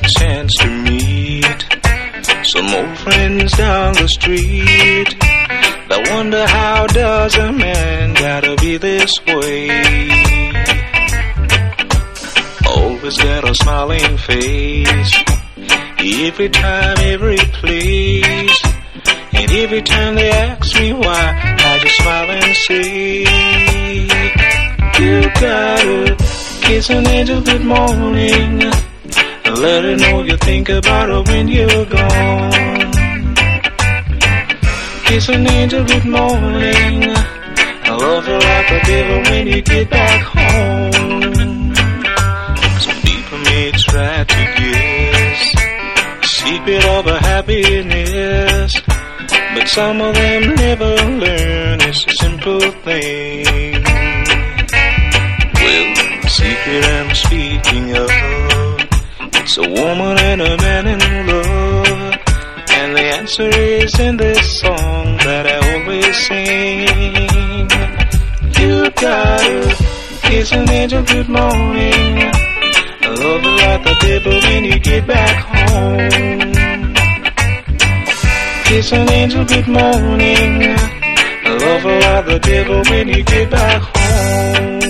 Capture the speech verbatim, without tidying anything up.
chance to meet some old friends down the street. They wonder, how does a man gotta be this way? Always got a smiling face, every time, every place. And every time they ask me why, I just smile and say, you gotta kiss an angel good morning, and let her know you think about her when you're gone. Kiss an angel good morning, and love her like a devil when you get back home. Some people may try to guess the secret of her happiness, but some of them never learn. It's a simple thing. Well, the secret I'm speaking of, it's a woman and a man in love. And the answer is in this song that I always sing. You gotta kiss an angel good morning, love her like the devil when you get back home. Kiss an angel good morning, love her like the devil when you get back home.